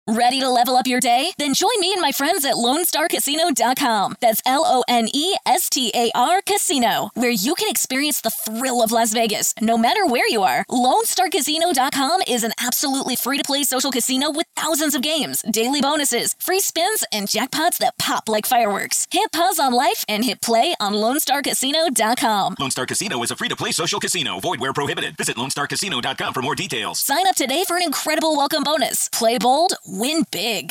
Ready to level up your day? Then join me and my friends at LoneStarCasino.com. That's LONESTAR Casino, where you can experience the thrill of Las Vegas, no matter where you are. LoneStarCasino.com is an absolutely free-to-play social casino with thousands of games, daily bonuses, free spins, and jackpots that pop like fireworks. Hit pause on life and hit play on LoneStarCasino.com. Lone Star Casino is a free-to-play social casino. Void where prohibited. Visit LoneStarCasino.com for more details. Sign up today for an incredible welcome bonus. Play bold, win big.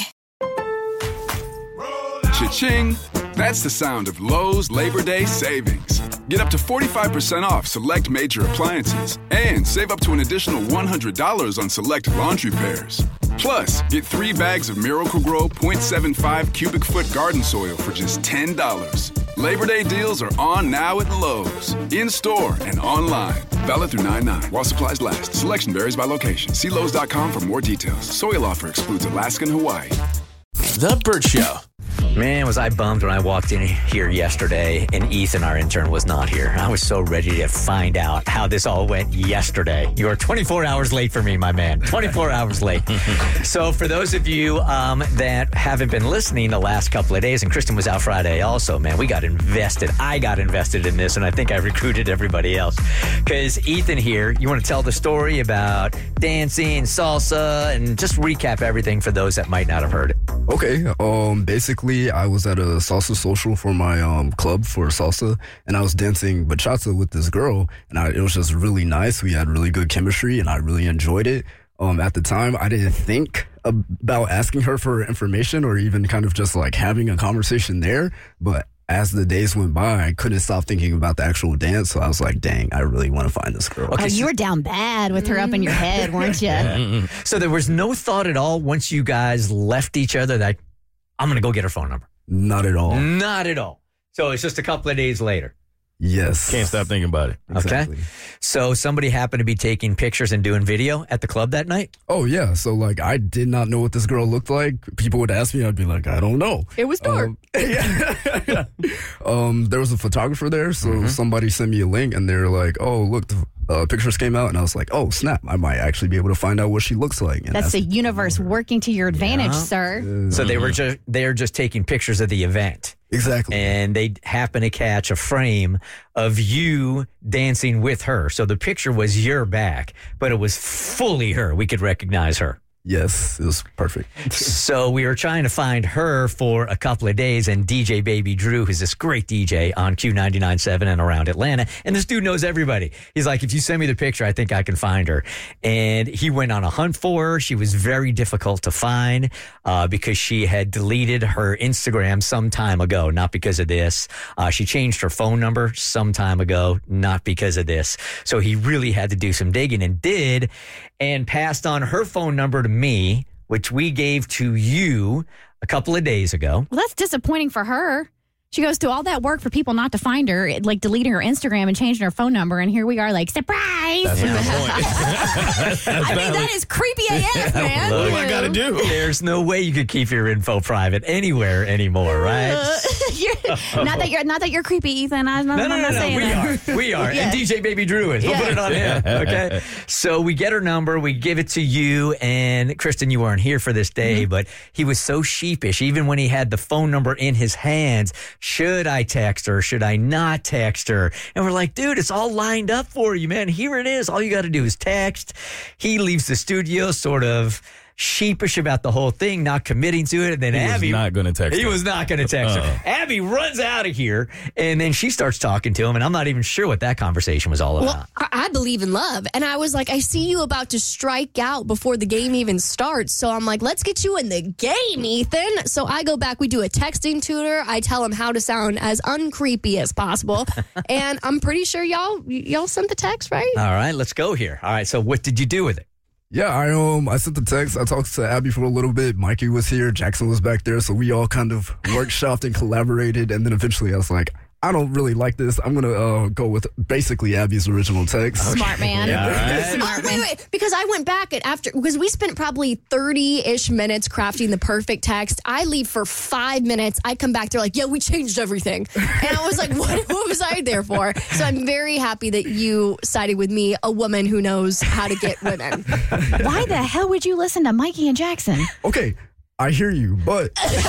Cha-ching! That's the sound of Lowe's Labor Day savings. Get up to 45% off select major appliances and save up to an additional $100 on select laundry pairs. Plus, get 3 bags of Miracle-Gro 0.75 cubic foot garden soil for just $10. Labor Day deals are on now at Lowe's, in-store and online. Valid through 9/9 while supplies last. Selection varies by location. See Lowe's.com for more details. Soil offer excludes Alaska and Hawaii. The Burt Show. Man, was I bummed when I walked in here yesterday and Ethan, our intern, was not here. I was so ready to find out how this all went yesterday. You are 24 hours late for me, my man. 24 hours late. So for those of you that haven't been listening the last couple of days, and Kristen was out Friday also, man, we got invested. I got invested in this, and I think I recruited everybody else. Because Ethan here, you want to tell the story about dancing, salsa, and just recap everything for those that might not have heard it. Okay. Basically, I was at a salsa social for my club for salsa, and I was dancing bachata with this girl, and it was just really nice. We had really good chemistry, and I really enjoyed it. At the time, I didn't think about asking her for information or even kind of just like having a conversation there, but as the days went by, I couldn't stop thinking about the actual dance, so I was like, dang, I really want to find this girl. Okay, you were down bad with her up in your head, weren't you? So there was no thought at all once you guys left each other that I'm going to go get her phone number? Not at all. Not at all. So it's just a couple of days later. Yes. Can't stop thinking about it. Exactly. Okay. So somebody happened to be taking pictures and doing video at the club that night? Oh, yeah. So, like, I did not know what this girl looked like. People would ask me, I'd be like, I don't know. It was dark. Yeah. There was a photographer there, so somebody sent me a link, and they were like, oh, look, the pictures came out, and I was like, oh, snap, I might actually be able to find out what she looks like. And That's the universe working to your advantage, sir. So they're just taking pictures of the event. Exactly. And they happen to catch a frame of you dancing with her. So the picture was your back, but it was fully her. We could recognize her. Yes, it was perfect. So we were trying to find her for a couple of days, and DJ Baby Drew, who's this great DJ on Q99.7 and around Atlanta, and this dude knows everybody. He's like, if you send me the picture, I think I can find her. And he went on a hunt for her. She was very difficult to find because she had deleted her Instagram some time ago, not because of this. She changed her phone number some time ago, not because of this. So he really had to do some digging, and did, and passed on her phone number to me, which we gave to you a couple of days ago. Well, that's disappointing for her. She goes through all that work for people not to find her, like deleting her Instagram and changing her phone number, and here we are like, surprise! That's a good point. I mean, that is creepy AF, man. What do I got to do? There's no way you could keep your info private anywhere anymore, right? Not that you're creepy, Ethan. I'm not saying that. We are. Yeah. And DJ Baby Drew is. We'll put it on him. Okay. So we get her number, we give it to you, and Kristen, you weren't here for this day, but he was so sheepish, even when he had the phone number in his hands. Should I text her? Should I not text her? And we're like, dude, it's all lined up for you, man. Here it is. All you got to do is text. He leaves the studio sort of sheepish about the whole thing, not committing to it. And then Abby was not going to text her. He was not going to text her. Abby runs out of here, and then she starts talking to him, and I'm not even sure what that conversation was all about. Well, I believe in love, and I was like, I see you about to strike out before the game even starts, so I'm like, let's get you in the game, Ethan. So I go back, we do a texting tutor, I tell him how to sound as uncreepy as possible, and I'm pretty sure y'all sent the text, right? All right, let's go here. All right, so what did you do with it? Yeah, I sent the text. I talked to Abby for a little bit. Mikey was here. Jackson was back there. So we all kind of workshopped and collaborated. And then eventually I was like, I don't really like this. I'm going to go with basically Abby's original text. Smart man. Yeah, right. Oh, wait. Because I went back because we spent probably 30-ish minutes crafting the perfect text. I leave for 5 minutes. I come back, they're like, yeah, we changed everything. And I was like, what was I there for? So I'm very happy that you sided with me, a woman who knows how to get women. Why the hell would you listen to Mikey and Jackson? Okay, I hear you, but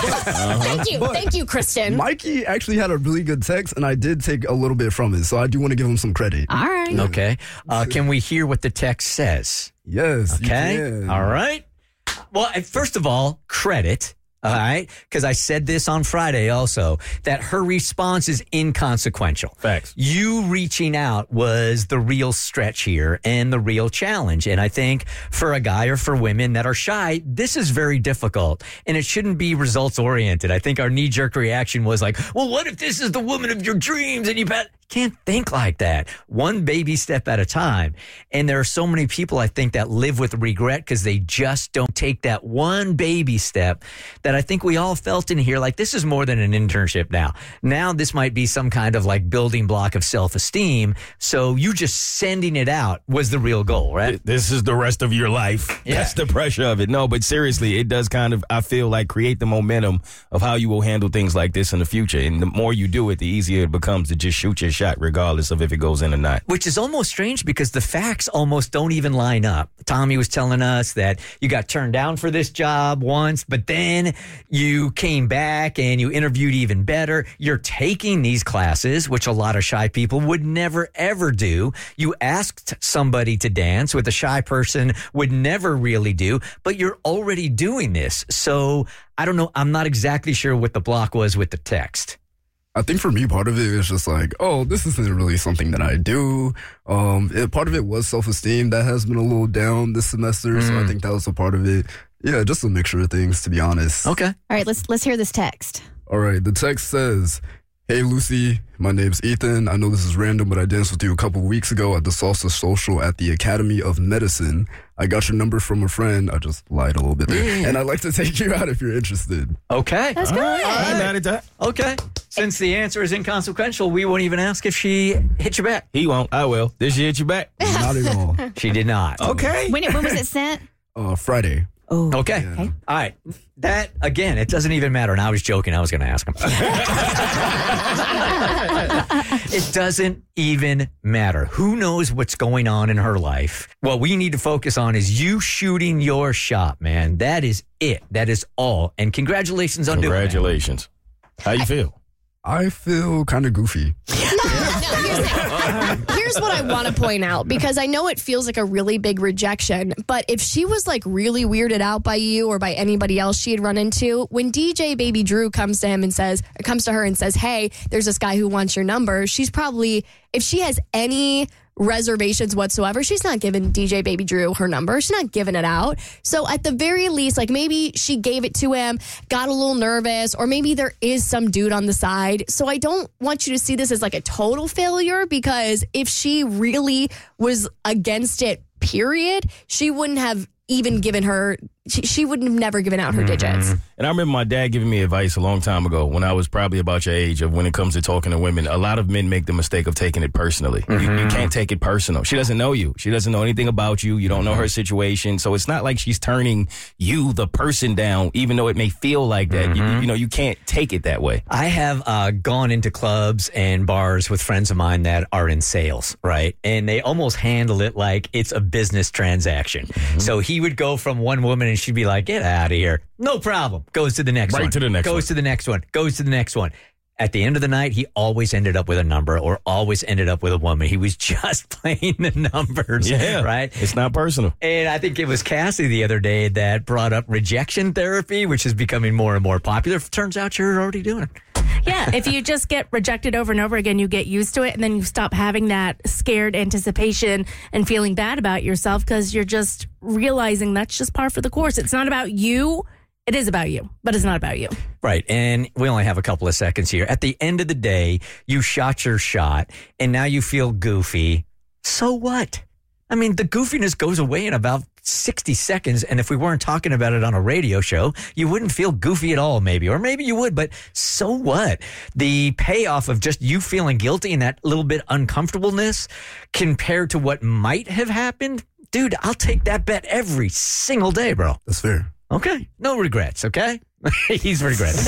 Thank you, Kristen. Mikey actually had a really good text, and I did take a little bit from it, so I do want to give him some credit. All right. Okay. Can we hear what the text says? Yes, Okay. you can. All right. Well, first of all, credit. All right. Because I said this on Friday also, that her response is inconsequential. Facts. You reaching out was the real stretch here and the real challenge. And I think for a guy or for women that are shy, this is very difficult. And it shouldn't be results oriented. I think our knee jerk reaction was like, well, what if this is the woman of your dreams and you can't think like that. One baby step at a time. And there are so many people, I think, that live with regret because they just don't take that one baby step that I think we all felt in here. Like, this is more than an internship now. Now this might be some kind of like building block of self-esteem. So you just sending it out was the real goal, right? This is the rest of your life. Yeah. That's the pressure of it. No, but seriously, it does kind of, I feel like, create the momentum of how you will handle things like this in the future. And the more you do it, the easier it becomes to just shoot your shot, regardless of if it goes in or not. Which is almost strange because the facts almost don't even line up. Tommy was telling us that you got turned down for this job once, but then you came back and you interviewed even better. You're taking these classes, which a lot of shy people would never, ever do. You asked somebody to dance, with a shy person would never really do, but you're already doing this. So I don't know. I'm not exactly sure what the block was with the text. I think for me, part of it is just like, oh, this isn't really something that I do. Part of it was self-esteem that has been a little down this semester, so I think that was a part of it. Yeah, just a mixture of things, to be honest. Okay. All right, let's hear this text. All right, the text says, hey, Lucy, my name's Ethan. I know this is random, but I danced with you a couple weeks ago at the Salsa Social at the Academy of Medicine. I got your number from a friend. I just lied a little bit there. And I'd like to take you out if you're interested. Okay. That's good. I'm mad at that. Okay. Since the answer is inconsequential, we won't even ask if she hit you back. He won't. I will. Did she hit you back? Not at all. She did not. Okay. When was it sent? Friday. Oh, Okay. Yeah. All right. That, again, it doesn't even matter. And I was joking. I was going to ask him. It doesn't even matter. Who knows what's going on in her life? What we need to focus on is you shooting your shot, man. That is it. That is all. And congratulations on doing that. Congratulations. How you feel? I feel kind of goofy. Here's what I want to point out, because I know it feels like a really big rejection, but if she was like really weirded out by you or by anybody else she had run into, when DJ Baby Drew comes to her and says, hey, there's this guy who wants your number, she's probably, if she has any reservations whatsoever, she's not giving DJ Baby Drew her number. She's not giving it out. So at the very least, like, maybe she gave it to him, got a little nervous, or maybe there is some dude on the side. So I don't want you to see this as like a total failure, because if she really was against it, period, she wouldn't have even given her, she would have never given out her digits. And I remember my dad giving me advice a long time ago when I was probably about your age, of when it comes to talking to women. A lot of men make the mistake of taking it personally. You can't take it personal. She doesn't know you. She doesn't know anything about you. You don't know her situation. So it's not like she's turning you, the person, down, even though it may feel like that. You can't take it that way. I have gone into clubs and bars with friends of mine that are in sales, right? And they almost handle it like it's a business transaction. So he would go from one woman and she'd be like, get out of here. No problem. Goes to the next one. Right to the next one. Goes to the next one. Goes to the next one. At the end of the night, he always ended up with a number or always ended up with a woman. He was just playing the numbers, right? It's not personal. And I think it was Cassie the other day that brought up rejection therapy, which is becoming more and more popular. Turns out you're already doing it. Yeah, if you just get rejected over and over again, you get used to it, and then you stop having that scared anticipation and feeling bad about yourself, because you're just realizing that's just par for the course. It's not about you. It is about you, but it's not about you. Right. And we only have a couple of seconds here. At the end of the day, you shot your shot and now you feel goofy. So what? I mean, the goofiness goes away in about 60 seconds. And if we weren't talking about it on a radio show, you wouldn't feel goofy at all, maybe. Or maybe you would, but so what? The payoff of just you feeling guilty and that little bit uncomfortableness compared to what might have happened, dude, I'll take that bet every single day, bro. That's fair. Okay. No regrets, okay? He's regretting.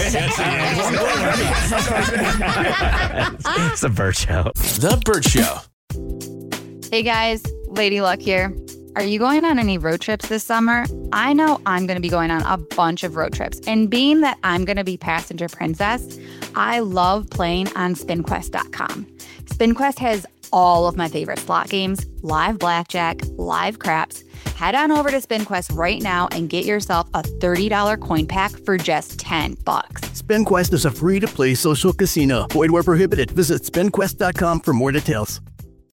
It's the Burt Show. The Burt Show. Hey guys, Lady Luck here. Are you going on any road trips this summer? I know I'm going to be going on a bunch of road trips. And being that I'm going to be passenger princess, I love playing on SpinQuest.com. SpinQuest has all of my favorite slot games, live blackjack, live craps. Head on over to SpinQuest right now and get yourself a $30 coin pack for just $10. SpinQuest is a free-to-play social casino. Void where prohibited. Visit SpinQuest.com for more details.